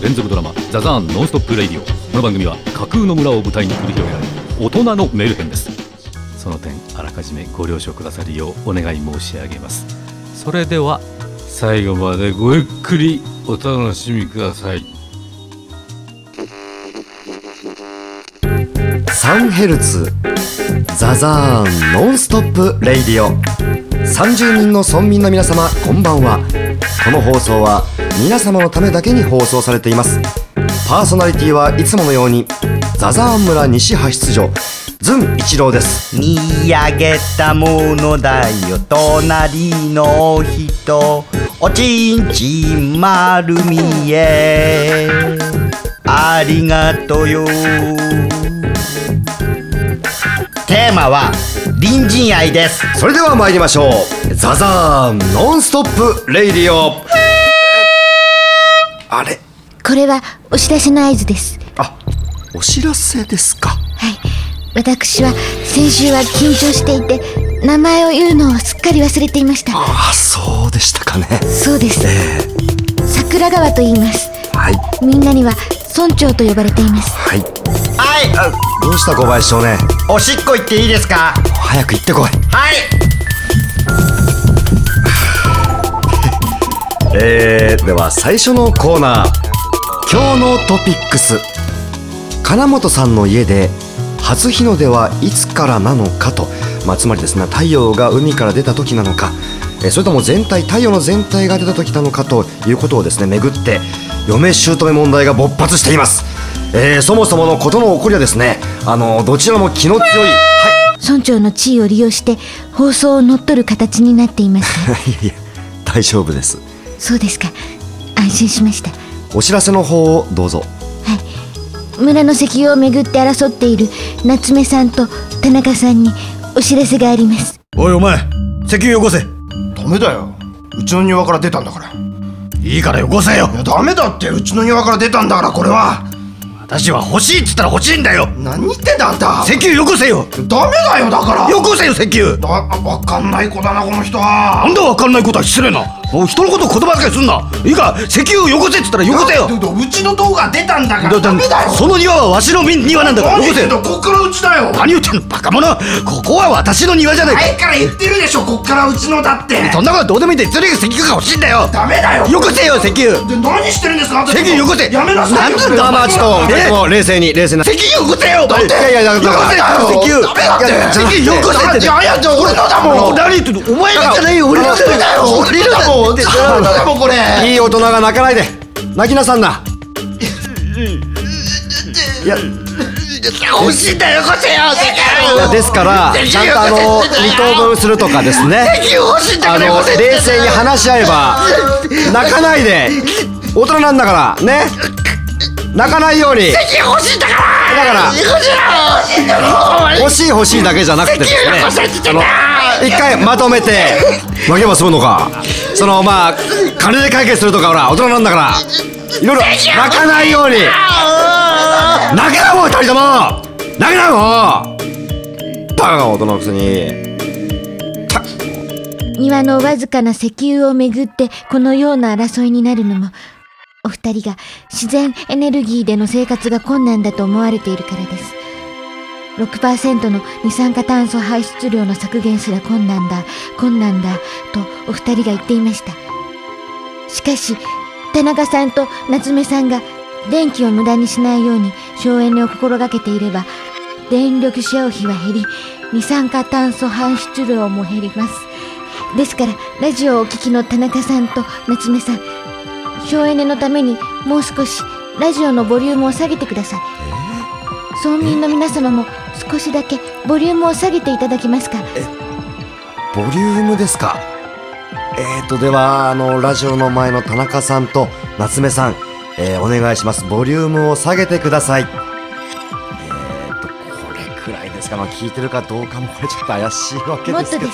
連続ドラマザザーンノンストップレイディオ。この番組は架空の村を舞台に繰り広げられる大人のメルヘンです。その点あらかじめご了承くださるようお願い申し上げます。それでは最後までごゆっくりお楽しみください。 3ヘルツザザーンノンストップレイディオ。30人の村民の皆様、こんばんは。この放送は皆様のためだけに放送されています。パーソナリティはいつものようにザザーン村西派出所ズン一郎です。 見上げたものだよ隣の人、おちんちん丸見えありがとよ。テーマは隣人愛です。 それでは参りましょう。ザザーンノンストップレイディオ。あれ、 これはお知らせの合図です。 あ、お知らせですか。 はい、私は先週は緊張していて名前を言うのをすっかり忘れていました。 ああ、そうでしたかね。 そうです、桜川と言います。 はい、 みんなには村長と呼ばれています。 はい。 はい、 どうした小林少年、 おしっこ行っていいですか。 早く行ってこい。 はい。 では最初のコーナー、今日のトピックス。金本さんの家で初日の出はいつからなのかと、つまりですね、太陽が海から出た時なのか、それとも太陽の全体が出た時なのかということをですね、巡って嫁姑問題が勃発しています。そもそものことの起こりはですね、どちらも気の強い、 村長の地位を利用して放送を乗っ取る形になっています。 いやいや、大丈夫です。 そうですか、安心しました。 お知らせの方をどうぞ。 はい、村の石油をめぐって争っている夏目さんと田中さんにお知らせがあります。 おいお前、石油よこせ。 ダメだよ、うちの庭から出たんだから。 いいからよこせよ。 いやダメだって、うちの庭から出たんだから。これは私は欲しいっつったら欲しいんだよ。 何言ってんだあんた。 石油よこせよ。 ダメだよ、だからよこせよ石油。 わかんない子だなこの人は。 なんだわかんないことは失礼な。もう人のこと言葉遣いすんな。いいか、石油をよこせっつったらよこせよ。 うちの動画出たんだからダメだよ。 その庭はわしの庭なんだからよこせよ。 こっからうちだよ。 何言ってんのバカ者。ここは私の庭じゃないか。 前から言ってるでしょ、こっからうちのだって。 そんなことどうでもいいんだよ。とにかく石油が欲しいんだよ。 ダメだよ。 よこせよ石油。 で何してるんですか。 石油よこせ。 やめなさいよ。 なんだちょっと冷静に石油よこせよ。 だっていやよこせよ石油。 ダメだって。 石油よこせって。 いやじゃあ俺のだもん。 何言ってんの。お前のじゃないよ。俺のだよ。 俺のだもん。俺のだもんこれ。 いい大人が泣かないで。泣きなさんな。いや欲しいんだよ、よこせよ石油。 ですからちゃんと2等分するとかですね、 石油欲しいんだからよこせ。 冷静に話し合えば泣かないで。大人なんだからね、泣かないように。 石油欲しいんだから。 だから欲しいだけじゃなくてですね、一回まとめて泣けば済むのか。金で解決するとか、ほら大人なんだからいろいろ泣かないように。泣けなもん、二人とも泣けなもん。バカが大人のくせに。 庭のわずかな石油をめぐってこのような争いになるのも、お二人が自然エネルギーでの生活が困難だと思われているからです。6% の二酸化炭素排出量の削減すら困難だとお二人が言っていました。しかし田中さんと夏目さんが電気を無駄にしないように省エネを心がけていれば、電力消費は減り、二酸化炭素排出量も減ります。ですからラジオをお聞きの田中さんと夏目さん、省エネのためにもう少しラジオのボリュームを下げてください。村民の皆様も少しだけボリュームを下げていただけますか。 ボリュームですか。ではラジオの前の田中さんと夏目さん、お願いします。ボリュームを下げてください。これくらいですか。聞いてるかどうかもこれちょっと怪しいわけですけど。 もっとです。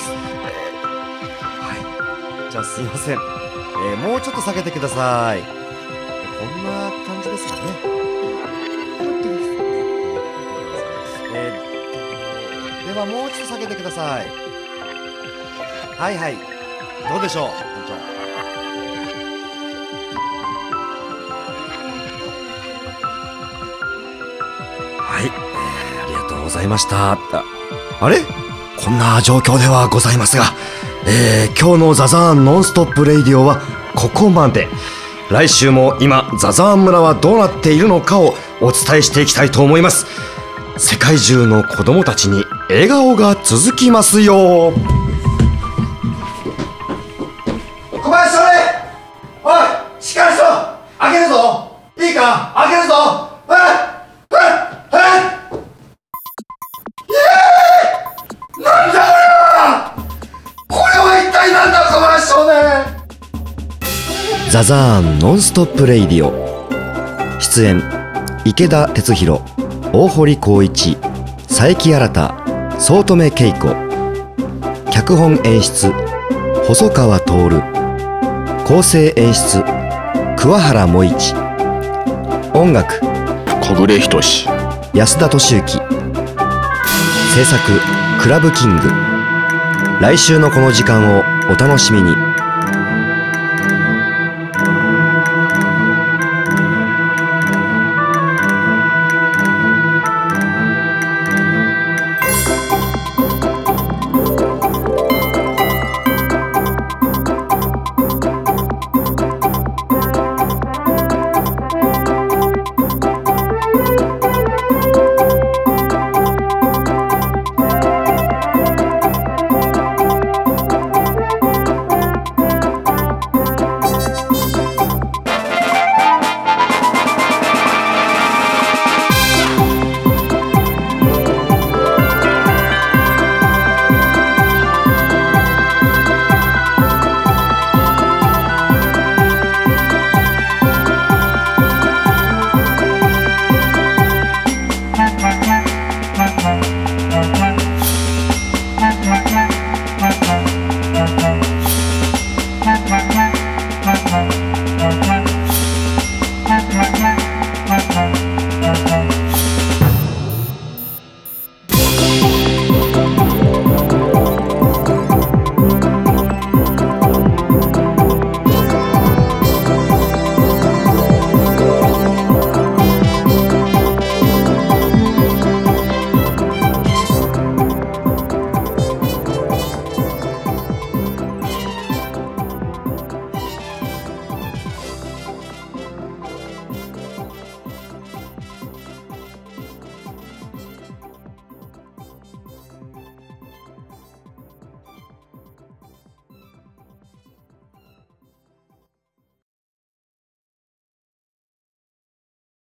はい、じゃあすいません。もうちょっと下げてください。こんな感じですかね。ではもうちょっと下げてください。はいはい、どうでしょう、 はい、ありがとうございました。あれ、こんな状況ではございますが、今日のザザーンノンストップレイディオはここまで。来週も今ザザーン村はどうなっているのかをお伝えしていきたいと思います。世界中の子供たちに笑顔が続きますよ。 小林少年、おい、しっかりしろ。開けるぞ。いいか、開けるぞ。なんだこれは一体なんだ、小林少年。 ザザーンノンストップレイディオ。出演池田哲弘、大堀光一、佐伯新、早乙女恵子。脚本演出細川徹。構成演出桑原萌一。音楽小暮仁志。 安田敏行。制作クラブキング。来週のこの時間をお楽しみに。